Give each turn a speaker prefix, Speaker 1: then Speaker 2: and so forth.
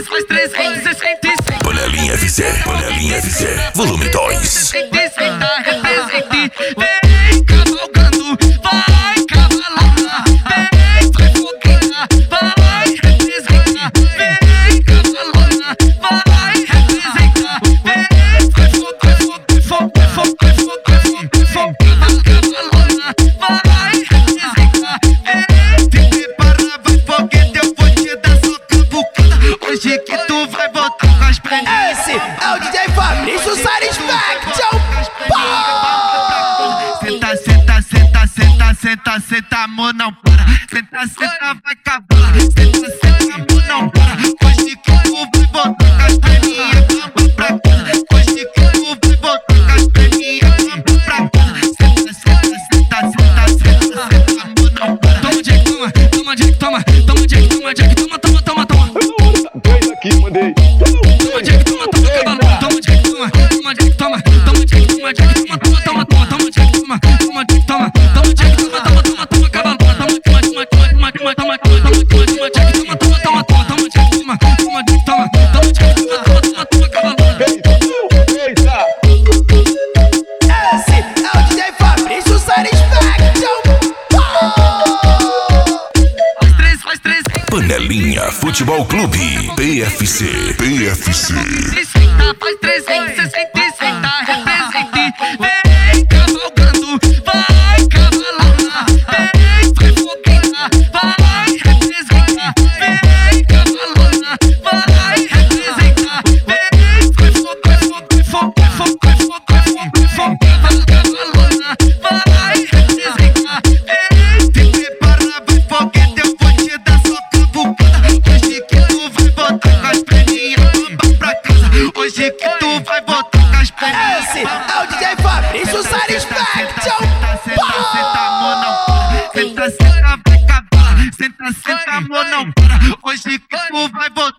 Speaker 1: faz 365.
Speaker 2: Panelinha FC, Panelinha FC, volume 2.
Speaker 1: Represente, vem cavalgando, vai cavalar. Vem, vai fogueira, vai representar. Vem cavalona, vai representar. Vem, vai cavalona, vai representar. Vem, te prepara, vai foguete, eu vou te dar sua cavucada. Hoje que tu vai voltar com as perninhas.
Speaker 3: Esse é o DJ Fabrício Satisfaction.
Speaker 1: Senta, senta, senta, senta, senta, senta, amor, não para. Senta, senta, vai cavar. Senta, senta, amor, não para. Hoje que tu vai voltar com as perninhas, vamos pra casa. Hoje que tu vai voltar com as perninhas, vamos pra casa. Senta, senta, senta, senta, senta, senta, amor, não para. Toma, Jack, toma, toma, Jack, toma, toma, Jack, toma, Jack, toma, toma, toma, toma.
Speaker 4: Dois aqui, mandei.
Speaker 1: Toma, Jack, toma, toma, cavalo. Toma, Jack, toma, toma, Jack, toma, toma, Jack, toma, Jack, toma, toma, toma, toma, toma, Jack, toma, toma, Jack, toma, toma, Jack, toma, toma, toma, toma, cavalo. Toma, toma, toma, toma, toma, toma, toma, toma, Jack, toma, toma, toma, toma, toma, Jack, toma, toma, Jack, toma, toma, Jack, toma, toma, toma, toma, cavalo.
Speaker 4: Eita!
Speaker 3: Esse é o DJ Fabrício Satisfaction.
Speaker 1: Faz três.
Speaker 2: Panelinha Futebol Clube, PFC, PFC.
Speaker 1: Faz 360, represente. Vem cavalgando, vai cavalar. Vem, vai fogueira, vai representar. Vem cavalona, vai representar. Vem, vai cavalona, vai representar. Vem, te prepara, vai foguete, eu vou te dar sua cavucada. Hoje que tu vai voltar com as perninhas, vamos pra casa. Hoje que tu vai voltar com as perninhas.
Speaker 3: Esse é o DJ Fabrício Satisfaction.
Speaker 1: Senta, amor, não para. Senta, vai cavar. Senta, amor, não para. Hoje que tu vai voltar.